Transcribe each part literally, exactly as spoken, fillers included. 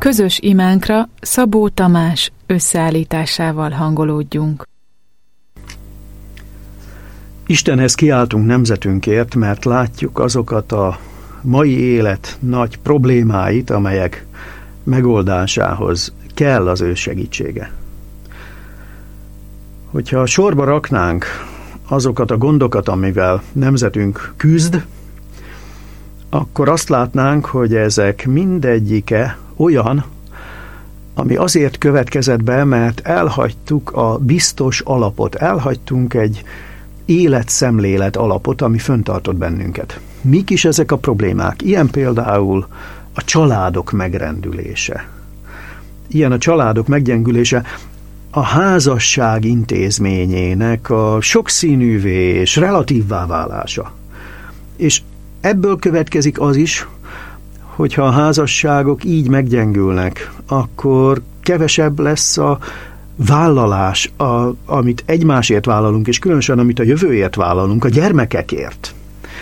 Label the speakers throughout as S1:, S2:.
S1: Közös imánkra Szabó Tamás összeállításával hangolódjunk.
S2: Istenhez kiáltunk nemzetünkért, mert látjuk azokat a mai élet nagy problémáit, amelyek megoldásához kell az ő segítsége. Hogyha sorba raknánk azokat a gondokat, amivel nemzetünk küzd, akkor azt látnánk, hogy ezek mindegyike olyan, ami azért következett be, mert elhagytuk a biztos alapot, elhagytunk egy életszemlélet alapot, ami föntartott bennünket. Mik is ezek a problémák? Ilyen például a családok megrendülése. Ilyen a családok meggyengülése, a házasság intézményének a sokszínűvé és relatívvá válása. És ebből következik az is, hogyha a házasságok így meggyengülnek, akkor kevesebb lesz a vállalás, a, amit egymásért vállalunk, és különösen amit a jövőért vállalunk, a gyermekekért.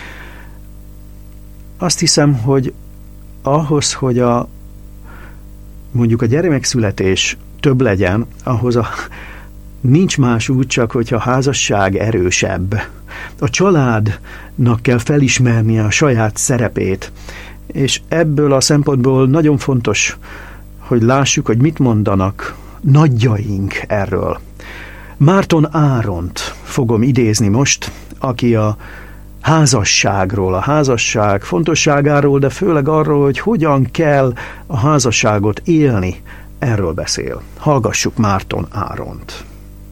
S2: Azt hiszem, hogy ahhoz, hogy a mondjuk a gyermekszületés több legyen, ahhoz a, nincs más út, csak hogyha a házasság erősebb. A családnak kell felismernie a saját szerepét, és ebből a szempontból nagyon fontos, hogy lássuk, hogy mit mondanak nagyjaink erről. Márton Áront fogom idézni most, aki a házasságról, a házasság fontosságáról, de főleg arról, hogy hogyan kell a házasságot élni, erről beszél. Hallgassuk Márton Áront.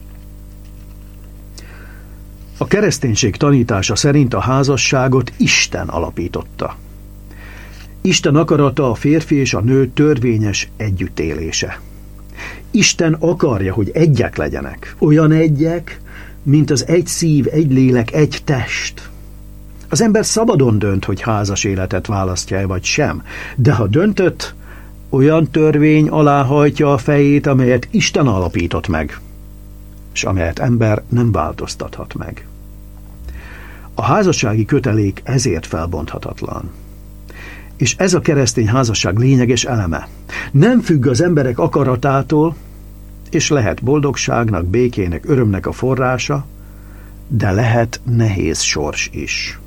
S2: A kereszténység tanítása szerint a házasságot Isten alapította. Isten akarata a férfi és a nő törvényes együttélése. Isten akarja, hogy egyek legyenek. Olyan egyek, mint az egy szív, egy lélek, egy test. Az ember szabadon dönt, hogy házas életet választja-e vagy sem, de ha döntött, olyan törvény alá hajtja a fejét, amelyet Isten alapított meg, és amelyet ember nem változtathat meg. A házassági kötelék ezért felbonthatatlan. És ez a keresztény házasság lényeges eleme. Nem függ az emberek akaratától, és lehet boldogságnak, békének, örömnek a forrása, de lehet nehéz sors is.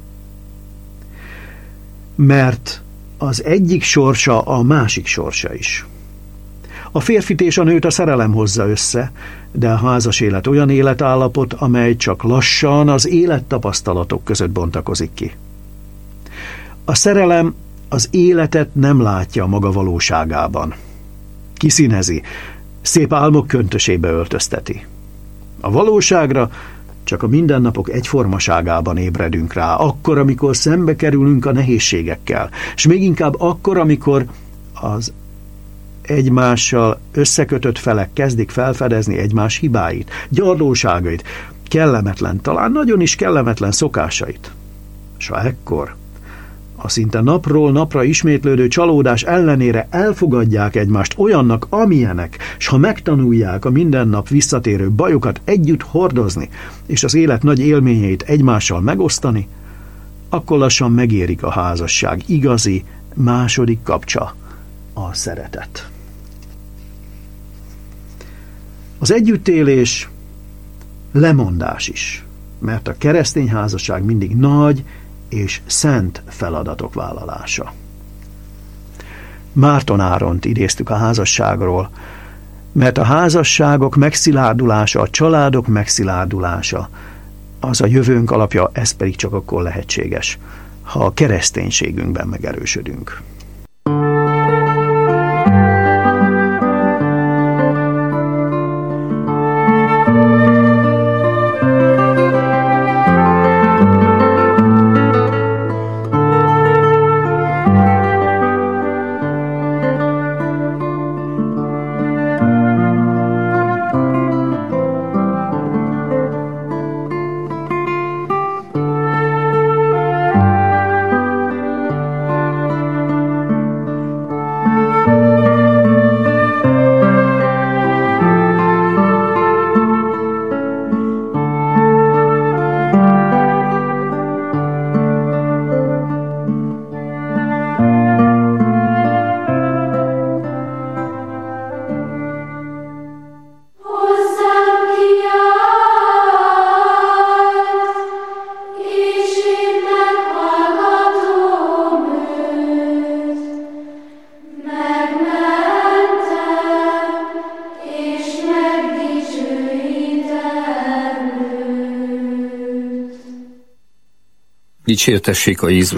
S2: Mert az egyik sorsa a másik sorsa is. A férfit és a nőt a szerelem hozza össze, de a házas élet olyan életállapot, amely csak lassan az élettapasztalatok között bontakozik ki. A szerelem az életet nem látja maga valóságában. Kiszínezi, szép álmok köntösébe öltözteti. A valóságra csak a mindennapok egyformaságában ébredünk rá, akkor, amikor szembe kerülünk a nehézségekkel, és még inkább akkor, amikor az egymással összekötött felek kezdik felfedezni egymás hibáit, gyarlóságait, kellemetlen, talán nagyon is kellemetlen szokásait. És ha ekkor a szinte napról napra ismétlődő csalódás ellenére elfogadják egymást olyannak, amilyenek, s ha megtanulják a mindennap visszatérő bajokat együtt hordozni, és az élet nagy élményeit egymással megosztani, akkor lassan megérik a házasság igazi második kapcsa, a szeretet. Az együttélés lemondás is, mert a keresztény házasság mindig nagy és szent feladatok vállalása. Márton Áront idéztük a házasságról, mert a házasságok megszilárdulása, a családok megszilárdulása, az a jövőnk alapja, ez pedig csak akkor lehetséges, ha a kereszténységünkben megerősödünk.
S3: Dicsértessék a Jézus